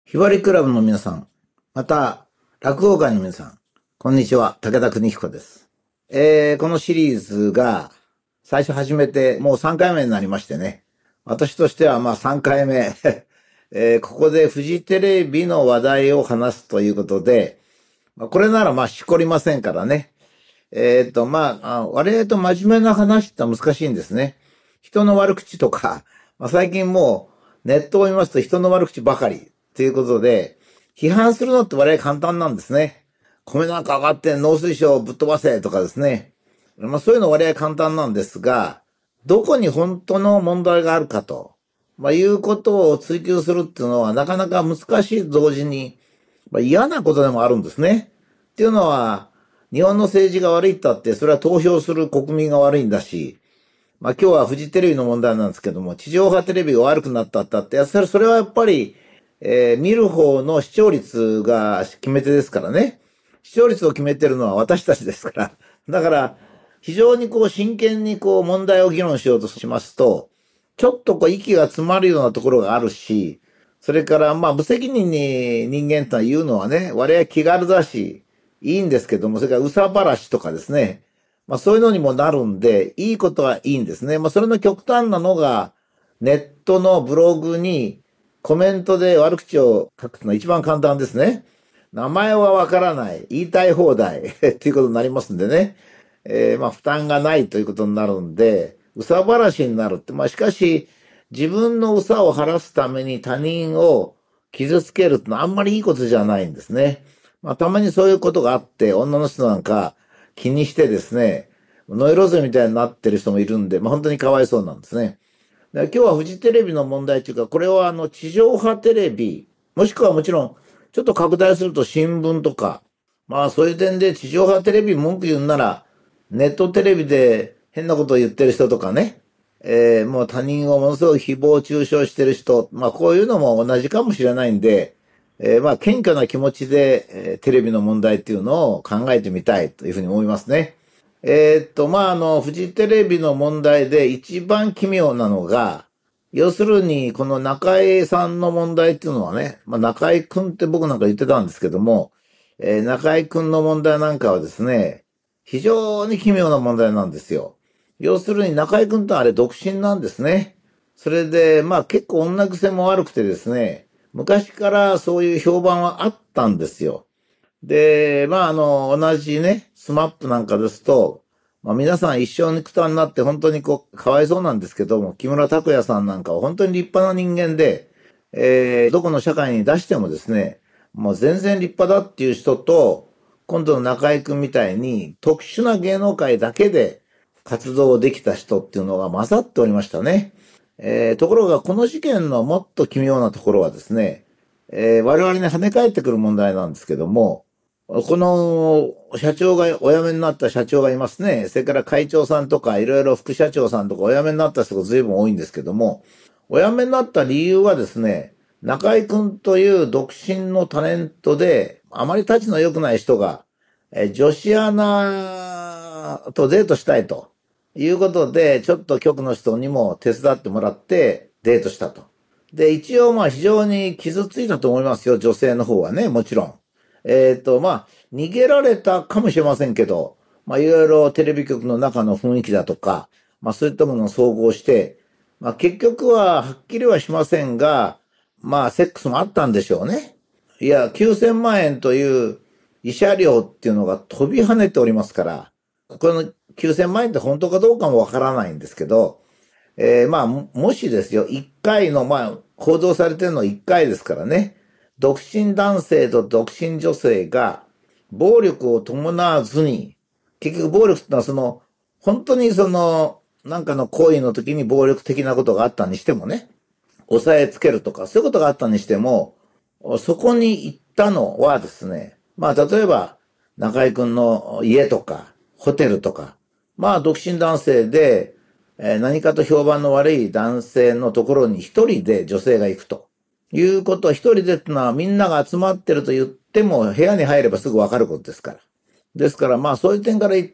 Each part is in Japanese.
ひばりクラブの皆さん、また、落語界の皆さん、こんにちは、武田邦彦です。このシリーズが、最初始めて、もう3回目になりましてね。私としては3回目、ここでフジテレビの話題を話すということで、これならしこりませんからね。割合と真面目な話って難しいんですね。人の悪口とか、最近もうネットを見ますと人の悪口ばかりということで、批判するのって割合簡単なんですね。米なんか上がって農水省ぶっ飛ばせとかですね。そういうの割合簡単なんですが、どこに本当の問題があるかと、いうことを追求するっていうのはなかなか難しい同時に、嫌なことでもあるんですね。っていうのは、日本の政治が悪いったって、それは投票する国民が悪いんだし、今日はフジテレビの問題なんですけども、地上波テレビが悪くなったって、それはやっぱり、見る方の視聴率が決め手ですからね。視聴率を決めてるのは私たちですから。だから、非常に真剣に問題を議論しようとしますと、ちょっと息が詰まるようなところがあるし、それから無責任に人間とは言うのはね、我々気軽だし、いいんですけども、それからうさばらしとかですね、そういうのにもなるんで、いいことはいいんですね。それの極端なのが、ネットのブログにコメントで悪口を書くのが一番簡単ですね。名前はわからない。言いたい放題っていうことになりますんでね。負担がないということになるんで、うさばらしになるって。しかし、自分のうさを晴らすために他人を傷つけるってのはあんまりいいことじゃないんですね。たまにそういうことがあって、女の人なんか気にしてですね、ノイローゼみたいになってる人もいるんで、本当にかわいそうなんですね。今日はフジテレビの問題というか、これは地上波テレビ、もしくはもちろん、ちょっと拡大すると新聞とか、そういう点で地上波テレビ文句言うなら、ネットテレビで変なことを言ってる人とかね、もう他人をものすごく誹謗中傷してる人、こういうのも同じかもしれないんで、謙虚な気持ちで、テレビの問題っていうのを考えてみたいというふうに思いますね。フジテレビの問題で一番奇妙なのが、要するに、この中井さんの問題っていうのはね、中井くんって僕なんか言ってたんですけども、中井くんの問題なんかはですね、非常に奇妙な問題なんですよ。要するに中井くんとあれ独身なんですね。それで、結構女癖も悪くてですね、昔からそういう評判はあったんですよ。で、同じね、スマップなんかですと、皆さん一生にくたになって本当にかわいそうなんですけども、木村拓哉さんなんかは本当に立派な人間で、どこの社会に出してもですね、もう全然立派だっていう人と、今度の中井くんみたいに特殊な芸能界だけで活動できた人っていうのが混ざっておりましたね。ところがこの事件のもっと奇妙なところはですね、我々に跳ね返ってくる問題なんですけども、この社長が、お辞めになった社長がいますね。それから会長さんとか、いろいろ副社長さんとかお辞めになった人が随分多いんですけども、お辞めになった理由はですね、中井くんという独身のタレントで、あまり立ちの良くない人が、女子アナとデートしたいということで、ちょっと局の人にも手伝ってもらってデートしたと。で、一応非常に傷ついたと思いますよ、女性の方はね、もちろん。逃げられたかもしれませんけど、いろいろテレビ局の中の雰囲気だとか、そういったものを総合して、結局ははっきりはしませんが、セックスもあったんでしょうね。いや、9000万円という慰謝料っていうのが飛び跳ねておりますから、この9000万円って本当かどうかもわからないんですけど、もしですよ、1回の、報道されてるの1回ですからね、独身男性と独身女性が暴力を伴わずに、結局暴力ってのは本当になんかの行為の時に暴力的なことがあったにしてもね、押さえつけるとか、そういうことがあったにしても、そこに行ったのはですね、例えば、中井くんの家とか、ホテルとか、独身男性で、何かと評判の悪い男性のところに一人で女性が行くと。いうことは一人でってのはみんなが集まってると言っても部屋に入ればすぐわかることですから。ですからそういう点から言って、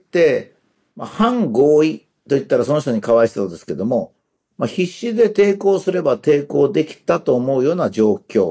反合意と言ったらその人にかわいそうですけども、必死で抵抗すれば抵抗できたと思うような状況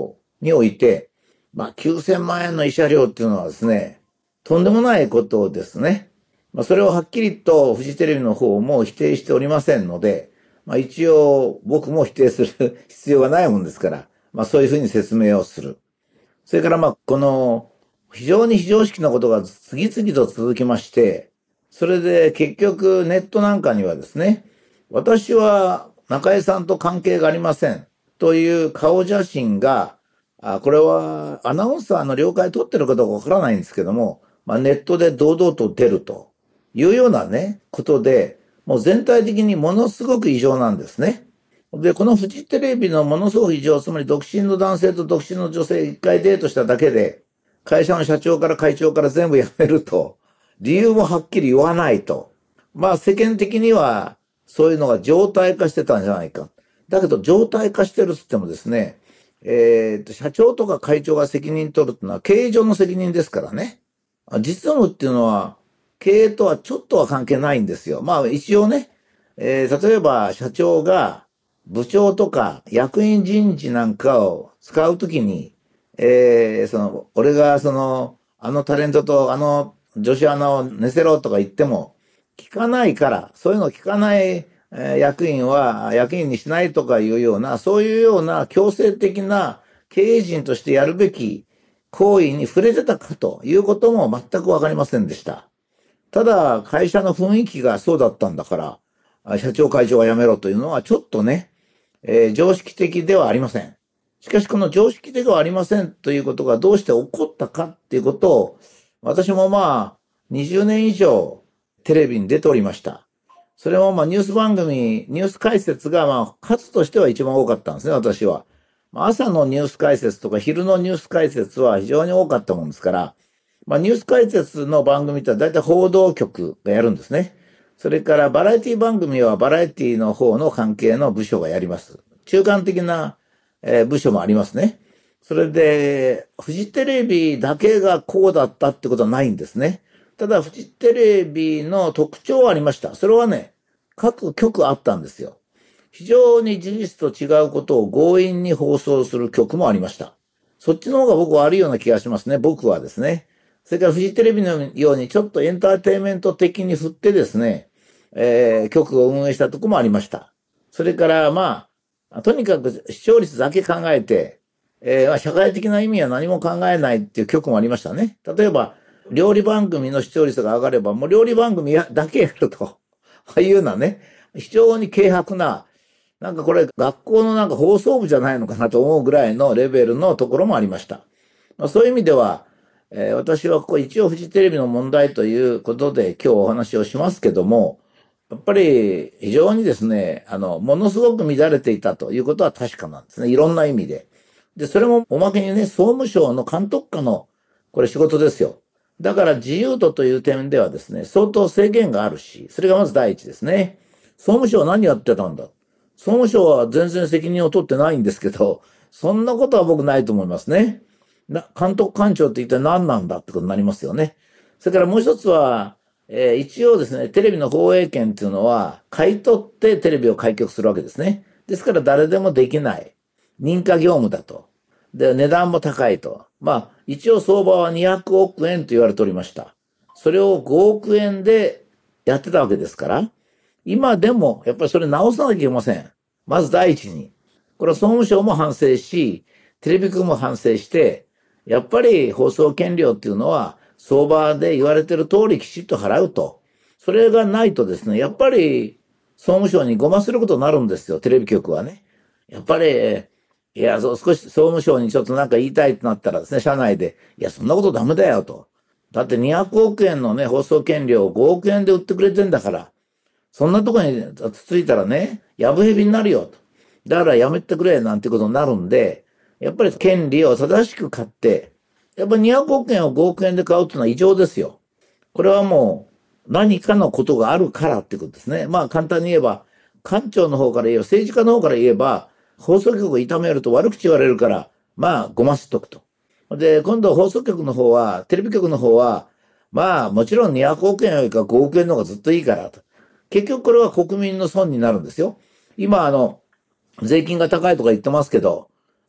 において、9000万円の慰謝料っていうのはですね、とんでもないことですね。それをはっきりとフジテレビの方も否定しておりませんので、一応僕も否定する必要がないもんですから、そういうふうに説明をする。それからこの非常に非常識なことが次々と続きまして、それで結局ネットなんかにはですね、私は中江さんと関係がありませんという顔写真が、これはアナウンサーの了解取ってるかどうかわからないんですけども、ネットで堂々と出るというようなね、ことで、もう全体的にものすごく異常なんですね。で、このフジテレビのものすごく異常、つまり独身の男性と独身の女性一回デートしただけで、会社の社長から会長から全部辞めると、理由もはっきり言わないと。世間的にはそういうのが常態化してたんじゃないか。だけど常態化してるっつってもですね、社長とか会長が責任取るっていうのは経営上の責任ですからね。実務っていうのは経営とはちょっとは関係ないんですよ。一応ね、例えば社長が部長とか役員人事なんかを使うときに、俺があのタレントとあの女子アナを寝せろとか言っても聞かないから、そういうのを聞かない、役員は役員にしないとかいうような、そういうような強制的な経営陣としてやるべき行為に触れてたかということも全くわかりませんでした。ただ、会社の雰囲気がそうだったんだから、社長会長が辞めろというのはちょっとね、常識的ではありません。しかしこの常識的ではありませんということがどうして起こったかっていうことを、私も20年以上テレビに出ておりました。それもニュース番組、ニュース解説が数としては一番多かったんですね、私は。朝のニュース解説とか昼のニュース解説は非常に多かったもんですから、ニュース解説の番組って大体報道局がやるんですね。それからバラエティ番組はバラエティの方の関係の部署がやります。中間的な部署もありますね。それで、フジテレビだけがこうだったってことはないんですね。ただ、フジテレビの特徴はありました。それはね、各局あったんですよ。非常に事実と違うことを強引に放送する局もありました。そっちの方が僕は悪いような気がしますね。僕はですね。それからフジテレビのようにちょっとエンターテインメント的に振ってですね、局を運営したとこもありました。それからとにかく視聴率だけ考えて、社会的な意味は何も考えないっていう局もありましたね。例えば、料理番組の視聴率が上がれば、もう料理番組だけやるというようなね、非常に軽薄な、これ学校の放送部じゃないのかなと思うぐらいのレベルのところもありました。そういう意味では、私はここ一応フジテレビの問題ということで今日お話をしますけども、やっぱり非常にですね、ものすごく乱れていたということは確かなんですね。いろんな意味で。で、それもおまけにね、総務省の監督下のこれ仕事ですよ。だから自由度という点ではですね、相当制限があるし、それがまず第一ですね。総務省は何やってたんだ。総務省は全然責任を取ってないんですけど、そんなことは僕ないと思いますね。監督官庁って一体何なんだってことになりますよね。それからもう一つは、一応ですね、テレビの放映権っていうのは、買い取ってテレビを開局するわけですね。ですから誰でもできない。認可業務だと。で、値段も高いと。一応相場は200億円と言われておりました。それを5億円でやってたわけですから、今でもやっぱりそれ直さなきゃいけません。まず第一に。これは総務省も反省し、テレビ局も反省して、やっぱり放送権料っていうのは相場で言われてる通りきちっと払うと。それがないとですね、やっぱり総務省にごますることになるんですよ、テレビ局はね。やっぱり、少し総務省にちょっと言いたいとなったらですね、社内で、そんなことダメだよと。だって200億円のね、放送権料を5億円で売ってくれてんだから、そんなとこにつついたらね、やぶへびになるよと。だからやめてくれなんてことになるんで、やっぱり権利を正しく買って、やっぱり200億円を5億円で買うっていうのは異常ですよ。これはもう何かのことがあるからってことですね。簡単に言えば、官庁の方から言えば、政治家の方から言えば、放送局を痛めると悪口言われるから、ごますっとくと。で、今度放送局の方は、テレビ局の方は、もちろん200億円よりか5億円の方がずっといいからと。結局これは国民の損になるんですよ。今税金が高いとか言ってますけど、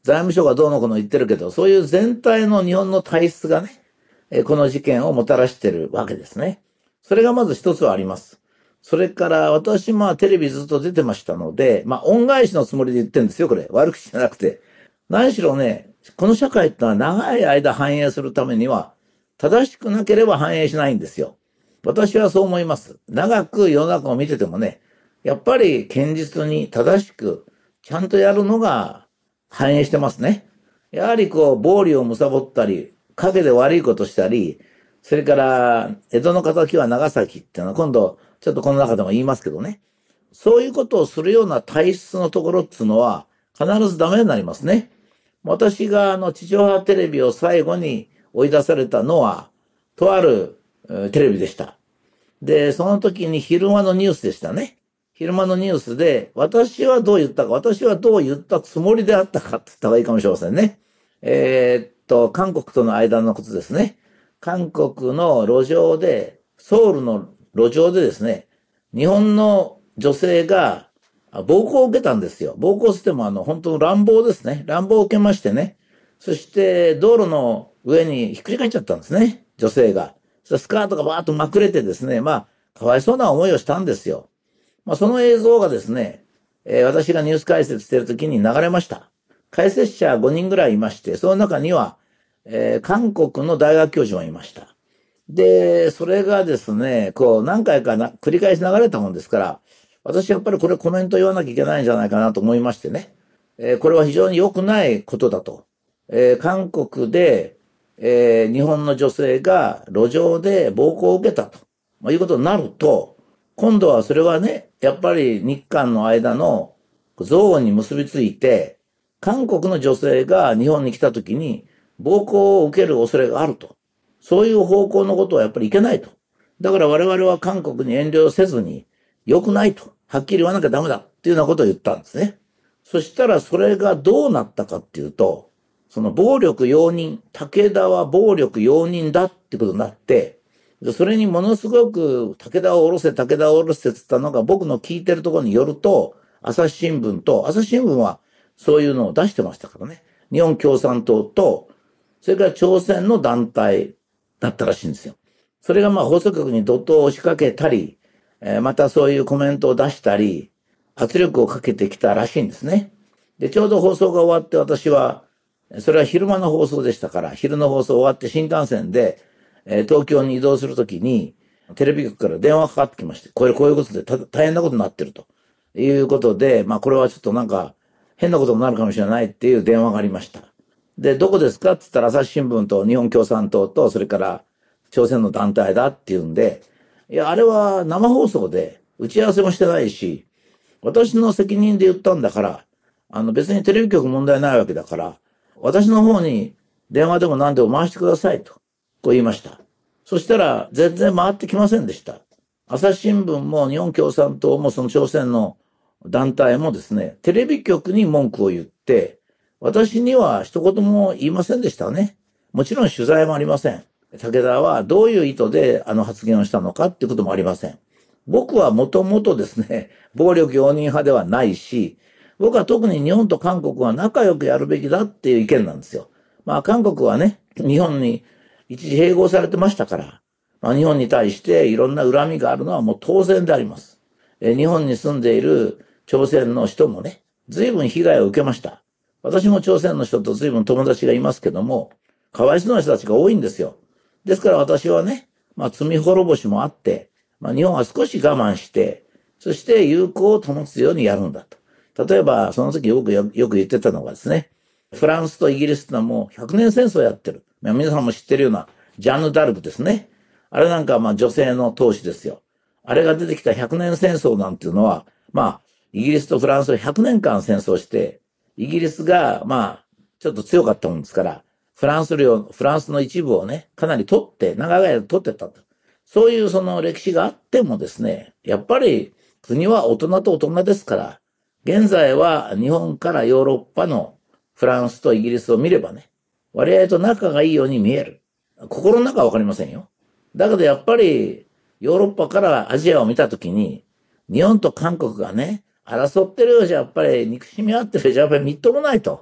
財務省がどうのこうの言ってるけど、そういう全体の日本の体質がね、この事件をもたらしてるわけですね。それがまず一つはあります。それから私テレビずっと出てましたので、恩返しのつもりで言ってるんですよ、これ。悪口じゃなくて。何しろね、この社会ってのは長い間繁栄するためには、正しくなければ繁栄しないんですよ。私はそう思います。長く世の中を見ててもね、やっぱり堅実に正しくちゃんとやるのが繁栄してますね。やはり暴利を貪ったり、陰で悪いことしたり、それから江戸の敵は長崎っていうのは今度ちょっとこの中でも言いますけどね。そういうことをするような体質のところっていうのは必ずダメになりますね。私が地上波テレビを最後に追い出されたのは、とあるテレビでした。で、その時に昼間のニュースでしたね。昼間のニュースで、私はどう言ったか、私はどう言ったつもりであったかって言った方がいいかもしれませんね。韓国との間のことですね。韓国の路上で、ソウルの路上でですね、日本の女性が暴行を受けたんですよ。暴行しても本当の乱暴ですね。乱暴を受けましてね。そして道路の上にひっくり返っちゃったんですね。女性が。スカートがバーッとまくれてですね、かわいそうな思いをしたんですよ。その映像がですね、私がニュース解説している時に流れました。解説者5人ぐらいいまして、その中には、韓国の大学教授もいました。で、それがですね、何回か繰り返し流れたもんですから、私やっぱりこれコメント言わなきゃいけないんじゃないかなと思いましてね。これは非常に良くないことだと。韓国で、日本の女性が路上で暴行を受けたと、いうことになると、今度はそれはね、やっぱり日韓の間の憎悪に結びついて、韓国の女性が日本に来た時に暴行を受ける恐れがあると。そういう方向のことはやっぱりいけないと。だから我々は韓国に遠慮せずに良くないと。はっきり言わなきゃダメだっていうようなことを言ったんですね。そしたらそれがどうなったかっていうと、その暴力容認、武田は暴力容認だってことになって、それにものすごく武田を下ろせ、武田を下ろせって言ったのが僕の聞いてるところによると、朝日新聞はそういうのを出してましたからね。日本共産党と、それから朝鮮の団体だったらしいんですよ。それが放送局に怒涛を押しかけたり、またそういうコメントを出したり、圧力をかけてきたらしいんですね。で、ちょうど放送が終わって私は、それは昼間の放送でしたから、昼の放送終わって新幹線で、東京に移動するときに、テレビ局から電話かかってきまして、こういうことで大変なことになってるということで、これはちょっと変なことになるかもしれないっていう電話がありました。で、どこですかって言ったら朝日新聞と日本共産党と、それから朝鮮の団体だっていうんで、いや、あれは生放送で打ち合わせもしてないし、私の責任で言ったんだから、別にテレビ局問題ないわけだから、私の方に電話でも何でも回してくださいと、こう言いました。そしたら全然回ってきませんでした。朝日新聞も日本共産党もその朝鮮の団体もですね、テレビ局に文句を言って、私には一言も言いませんでしたね。もちろん取材もありません。武田はどういう意図で発言をしたのかっていうこともありません。僕はもともとですね、暴力容認派ではないし、僕は特に日本と韓国は仲良くやるべきだっていう意見なんですよ。韓国はね、日本に一時併合されてましたから、日本に対していろんな恨みがあるのはもう当然であります。日本に住んでいる朝鮮の人もね、随分被害を受けました。私も朝鮮の人と随分友達がいますけども、かわいそうな人たちが多いんですよ。ですから私はね、罪滅ぼしもあって、日本は少し我慢して、そして友好を保つようにやるんだと。例えば、その時よく言ってたのがですね、フランスとイギリスってのはもう100年戦争やってる。皆さんも知ってるようなジャンヌ・ダルクですね。あれなんか女性の闘士ですよ。あれが出てきた100年戦争なんていうのは、イギリスとフランスは100年間戦争して、イギリスがちょっと強かったもんですから、フランスの一部をね、かなり取って、長い間取ってたと。そういうその歴史があってもですね、やっぱり国は大人と大人ですから、現在は日本からヨーロッパのフランスとイギリスを見ればね、割合と仲がいいように見える。心の中はわかりませんよ。だけどやっぱりヨーロッパからアジアを見たときに、日本と韓国がね、争ってるようじゃやっぱり憎しみ合ってるようじゃやっぱりみっともないと。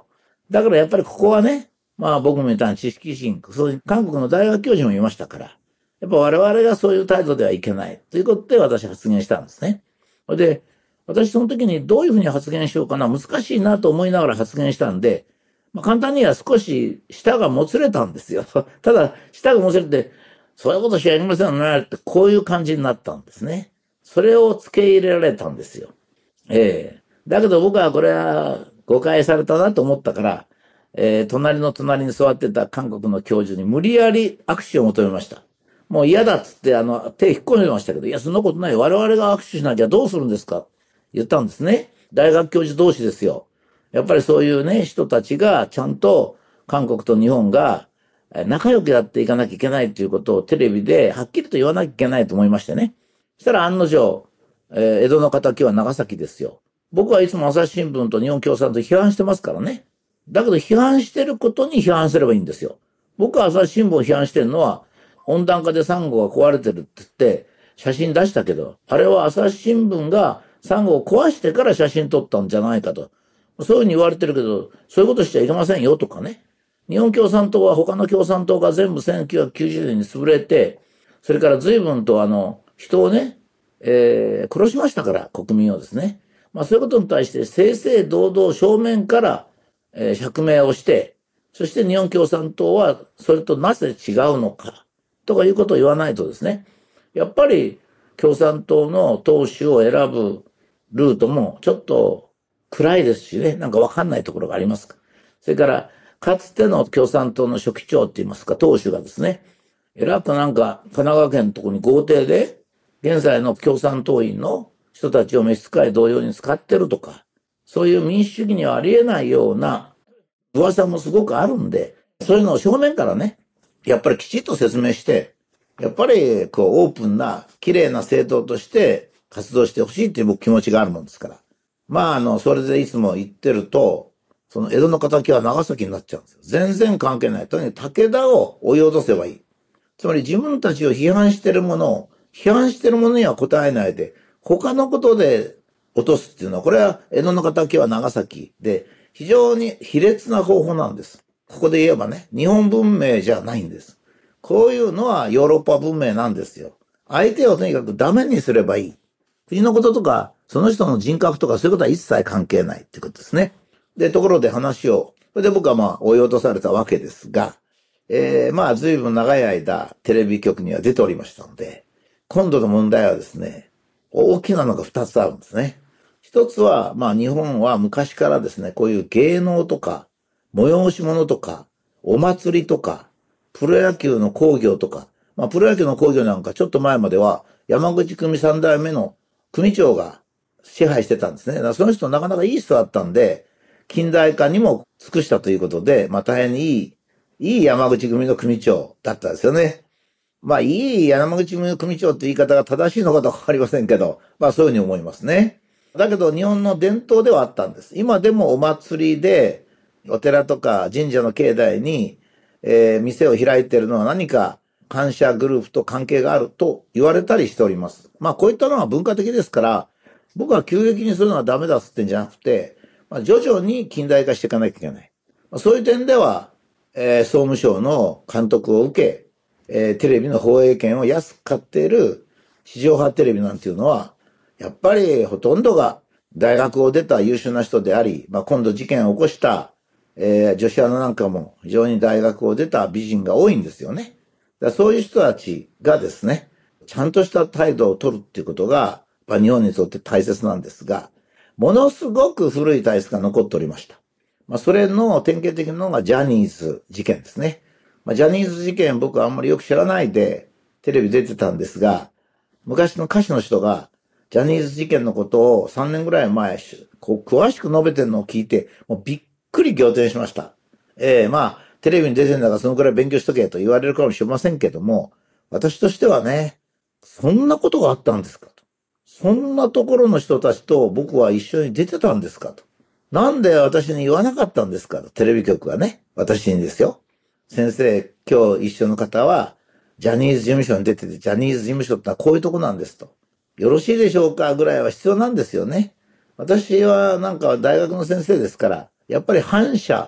だからやっぱりここはね、まあ僕みたいな知識人、そういう韓国の大学教授もいましたから、やっぱ我々がそういう態度ではいけないということで私発言したんですね。で、私その時にどういうふうに発言しようかな、難しいなと思いながら発言したんで、まあ、簡単には少し舌がもつれたんですよ。ただ、舌がもつれて、そういうことしちゃいけませんよねって、こういう感じになったんですね。それを付け入れられたんですよ。だけど僕はこれは誤解されたなと思ったから、隣の隣に座ってた韓国の教授に無理やり握手を求めました。もう嫌だっつって手引っ込んでましたけど、いや、そんなことない。我々が握手しなきゃどうするんですか言ったんですね。大学教授同士ですよ。やっぱりそういうね、人たちがちゃんと韓国と日本が仲良くやっていかなきゃいけないということをテレビではっきりと言わなきゃいけないと思いましてね。そしたら案の定、江戸の仇は長崎ですよ。僕はいつも朝日新聞と日本共産党批判してますからね。だけど批判してることに批判すればいいんですよ。僕は朝日新聞を批判してるのは、温暖化でサンゴが壊れてるって言って写真出したけど、あれは朝日新聞がサンゴを壊してから写真撮ったんじゃないかと。そういうふうに言われてるけど、そういうことしちゃいけませんよとかね。日本共産党は他の共産党が全部1990年に潰れて、それから随分と人をね、殺しましたから、国民をですね。まあそういうことに対して正々堂々正面から、釈明をして、そして日本共産党はそれとなぜ違うのか、とかいうことを言わないとですね、やっぱり共産党の党首を選ぶルートもちょっと暗いですしね、なんかわかんないところがありますか。それから、かつての共産党の書記長って言いますか、党首がですね、えらくなんか神奈川県のところに豪邸で、現在の共産党員の人たちを召使い同様に使ってるとか、そういう民主主義にはありえないような噂もすごくあるんで、そういうのを正面からね、やっぱりきちっと説明して、やっぱりこうオープンな綺麗な政党として活動してほしいっていう僕気持ちがあるもんですから。まあそれでいつも言ってると、その江戸の仇は長崎になっちゃうんですよ。全然関係ない。とにかく武田を追い落とせばいい。つまり自分たちを批判してるものを、批判してるものには答えないで、他のことで落とすっていうのは、これは江戸の仇は長崎で、非常に卑劣な方法なんです。ここで言えばね、日本文明じゃないんです。こういうのはヨーロッパ文明なんですよ。相手をとにかくダメにすればいい。国のこととか、その人の人格とかそういうことは一切関係ないってことですね。で、ところで話を、それで僕はまあ追い落とされたわけですが、まあ随分長い間テレビ局には出ておりましたので、今度の問題はですね、大きなのが2つあるんですね。一つは、まあ日本は昔からですね、こういう芸能とか、催し物とか、お祭りとか、プロ野球の興行とか、まあプロ野球の興行なんかちょっと前までは山口組三代目の組長が支配してたんですね。だからその人なかなかいい人だったんで、近代化にも尽くしたということで、まあ大変にいい山口組の組長だったんですよね。まあいい山口組の組長って言い方が正しいのかどうかわかりませんけど、まあそういうふうに思いますね。だけど日本の伝統ではあったんです。今でもお祭りで、お寺とか神社の境内に、店を開いているのは何か感謝グループと関係があると言われたりしております。まあこういったのは文化的ですから、僕は急激にするのはダメだっつってんじゃなくて、まあ、徐々に近代化していかなきゃいけない。まあ、そういう点では、総務省の監督を受け、テレビの放映権を安く買っている地上波テレビなんていうのは、やっぱりほとんどが大学を出た優秀な人であり、まあ、今度事件を起こした、女子アナなんかも非常に大学を出た美人が多いんですよね。だそういう人たちがですね、ちゃんとした態度を取るっていうことが、まあ、日本にとって大切なんですが、ものすごく古い体質が残っておりました。まあ、それの典型的なのがジャニーズ事件ですね。まあ、ジャニーズ事件僕はあんまりよく知らないでテレビ出てたんですが、昔の歌手の人がジャニーズ事件のことを3年ぐらい前、こう詳しく述べてるのを聞いて、もうびっくり仰天しました。まあ、テレビに出てんだからそのくらい勉強しとけと言われるかもしれませんけども、私としてはね、そんなことがあったんですかと。そんなところの人たちと僕は一緒に出てたんですかと。なんで私に言わなかったんですかと。テレビ局がね、私にですよ。先生、今日一緒の方は、ジャニーズ事務所に出てて、ジャニーズ事務所ってのはこういうとこなんですと。よろしいでしょうかぐらいは必要なんですよね。私はなんか大学の先生ですから、やっぱり反社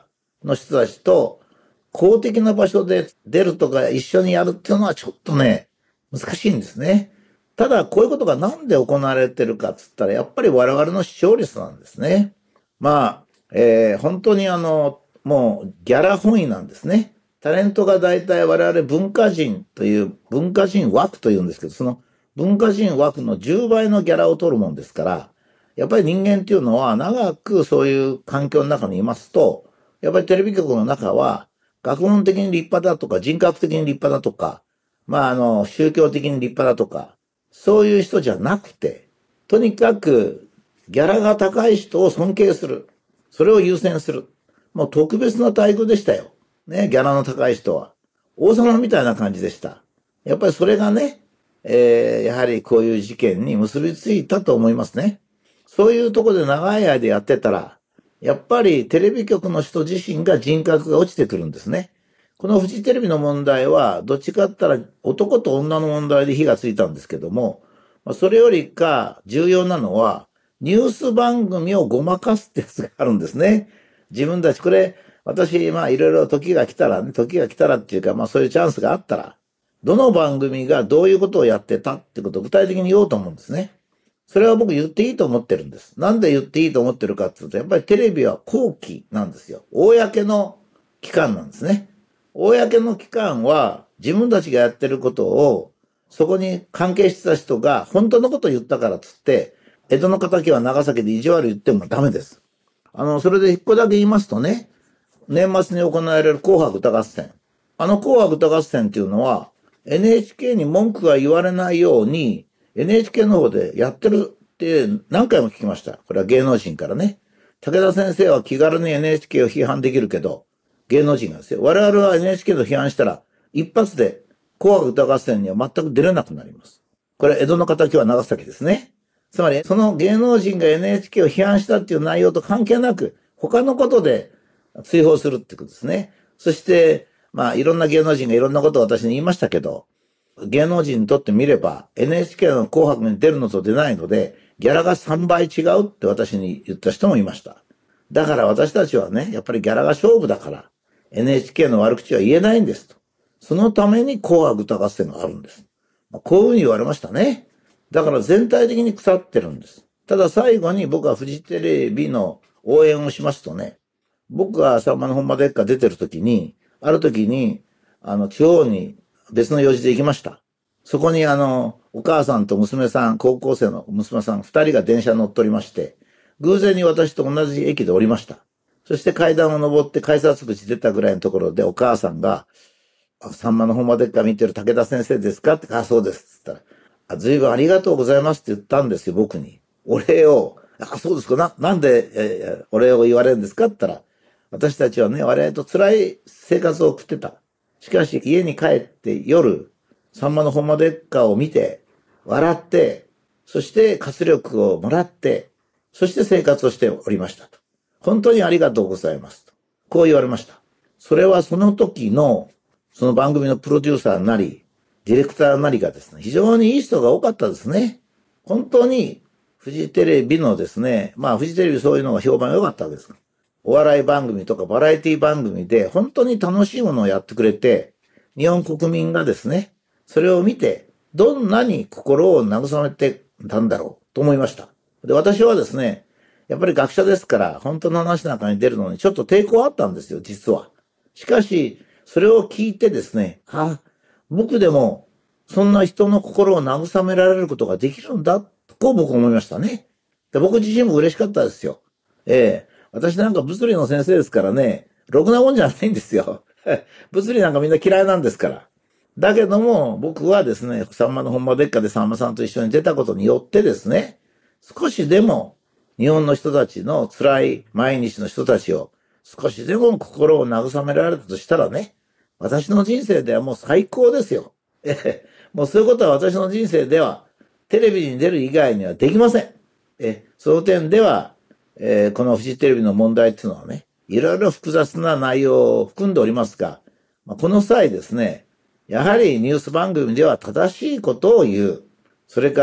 の人たちと公的な場所で出るとか一緒にやるっていうのはちょっとね、難しいんですね。ただ、こういうことがなんで行われてるかっつったら、やっぱり我々の視聴率なんですね。まあ、本当にもうギャラ本位なんですね。タレントが大体我々文化人という文化人枠というんですけど、その文化人枠の10倍のギャラを取るもんですから、やっぱり人間っていうのは長くそういう環境の中にいますと、やっぱりテレビ局の中は学問的に立派だとか人格的に立派だとか、宗教的に立派だとか、そういう人じゃなくて、とにかくギャラが高い人を尊敬する。それを優先する。もう特別な待遇でしたよ。ね、ギャラの高い人は。王様みたいな感じでした。やっぱりそれがね、やはりこういう事件に結びついたと思いますね。そういうところで長い間やってたら、やっぱりテレビ局の人自身が人格が落ちてくるんですね。このフジテレビの問題は、どっちかって言ったら男と女の問題で火がついたんですけども、それよりか重要なのは、ニュース番組をごまかすってやつがあるんですね。自分たち、これ、私、いろいろ時が来たらっていうか、そういうチャンスがあったら、どの番組がどういうことをやってたってことを具体的に言おうと思うんですね。それは僕言っていいと思ってるんです。なんで言っていいと思ってるかっていうと、やっぱりテレビは公機なんですよ。公の機関なんですね。公の機関は自分たちがやってることを、そこに関係してた人が本当のことを言ったからっつって、江戸の仇は長崎で意地悪言ってもダメです。それで一個だけ言いますとね、年末に行われる紅白歌合戦。紅白歌合戦っていうのは、NHK に文句が言われないように、NHK の方でやってるって何回も聞きました。これは芸能人からね。武田先生は気軽に NHK を批判できるけど、芸能人がですよ。我々は NHK と批判したら、一発で紅白歌合戦には全く出れなくなります。これ江戸の仇は長崎ですね。つまり、その芸能人が NHK を批判したっていう内容と関係なく、他のことで追放するってことですね。そして、いろんな芸能人がいろんなことを私に言いましたけど、芸能人にとってみれば、NHK の紅白に出るのと出ないので、ギャラが3倍違うって私に言った人もいました。だから私たちはね、やっぱりギャラが勝負だから、NHK の悪口は言えないんですと。そのために紅白歌合戦があるんです。こういうふうに言われましたね。だから全体的に腐ってるんです。ただ最後に僕はフジテレビの応援をしますとね、僕がさんまのほんまでっか出てる時に、ある時に、地方に別の用事で行きました。そこにお母さんと娘さん、高校生の娘さん二人が電車に乗っておりまして、偶然に私と同じ駅で降りました。そして階段を登って改札口出たぐらいのところでお母さんが、さんまのほんまでっか見てる武田先生ですかって、そうです。って言ったら、随分ありがとうございますって言ったんですよ、僕に。お礼を。そうですか。なんで、お礼を言われるんですかって言ったら、私たちはね、我々と辛い生活を送ってた。しかし家に帰って夜、さんまのほんまでっかを見て、笑って、そして活力をもらって、そして生活をしておりましたと。本当にありがとうございますと。こう言われました。それはその時の、その番組のプロデューサーなり、ディレクターなりがですね、非常にいい人が多かったですね。本当に、フジテレビのですね、フジテレビそういうのが評判良かったわけです。お笑い番組とかバラエティ番組で本当に楽しいものをやってくれて、日本国民がですね、それを見て、どんなに心を慰めてたんだろうと思いました。で、私はですね、やっぱり学者ですから、本当の話なんかに出るのにちょっと抵抗あったんですよ、実は。しかし、それを聞いてですね、僕でも、そんな人の心を慰められることができるんだ、と僕思いましたね。で、僕自身も嬉しかったですよ。私なんか物理の先生ですからね、ろくなもんじゃないんですよ。物理なんかみんな嫌いなんですから。だけども、僕はですね、さんまのほんまでっかでさんまさんと一緒に出たことによってですね、少しでも日本の人たちの辛い毎日の人たちを少しでも心を慰められたとしたらね、私の人生ではもう最高ですよ。もうそういうことは私の人生ではテレビに出る以外にはできません。その点では、このフジテレビの問題っていうのはね、いろいろ複雑な内容を含んでおりますが、この際ですね、やはりニュース番組では正しいことを言う。それから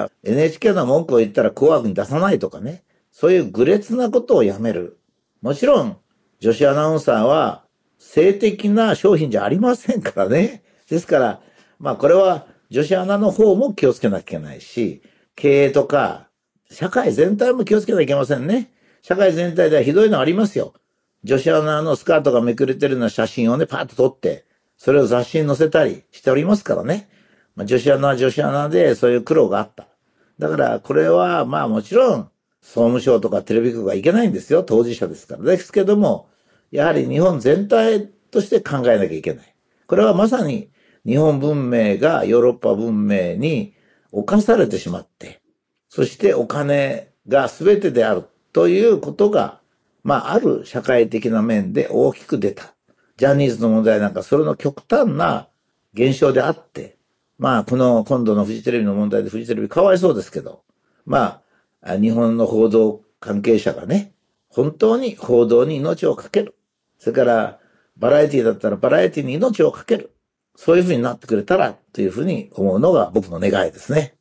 NHK の文句を言ったら紅白に出さないとかね、そういう愚劣なことをやめる。もちろん女子アナウンサーは性的な商品じゃありませんからね。ですから、まあこれは女子アナの方も気をつけなきゃいけないし、経営とか、社会全体も気をつけなきゃいけませんね。社会全体ではひどいのありますよ。女子アナのスカートがめくれてるような写真をね、パーッと撮って、それを雑誌に載せたりしておりますからね。まあ、女子アナは女子アナでそういう苦労があった。だからこれはまあもちろん総務省とかテレビ局がいけないんですよ。当事者ですから。ですけども、やはり日本全体として考えなきゃいけない。これはまさに日本文明がヨーロッパ文明に侵されてしまって、そしてお金が全てであるということが、まあある社会的な面で大きく出た。ジャニーズの問題なんかそれの極端な現象であって、まあこの今度のフジテレビの問題でフジテレビかわいそうですけど、まあ日本の報道関係者がね、本当に報道に命をかける。それからバラエティだったらバラエティに命をかける。そういうふうになってくれたらというふうに思うのが僕の願いですね。